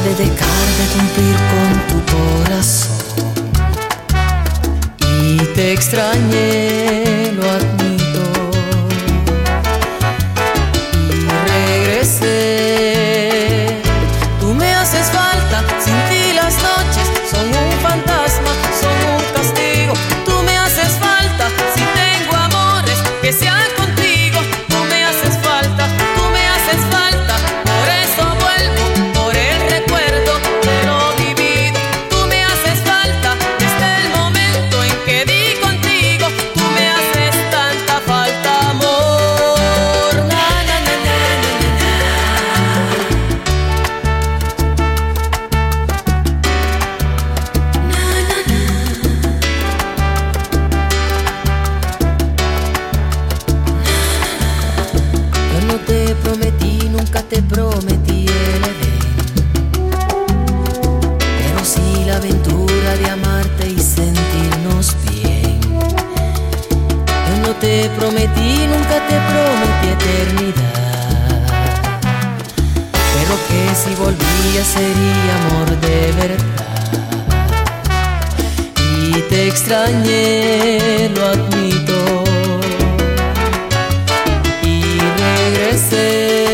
de dejar de cumplir con tu corazón y te extrañé, lo admito, y regresé. Tú me haces falta, sin ti las noches son un fantasma, son un castigo. Tú me haces falta, si tengo amores que sean contigo. Tú me haces falta, tú me haces falta, por eso vuelvo, por el recuerdo de lo vivido. Tú me haces falta, desde el momento en que di contigo. Tú me haces tanta falta, amor. Na, na, na, na, na, na, Yo no te prometí, nunca te prometí el Edén, pero sí la aventura de amarte y sentirnos bien. Yo no te prometí, nunca te prometí eternidad, pero que si volvía sería amor de verdad. Y te extrañé, lo admito, y regresé.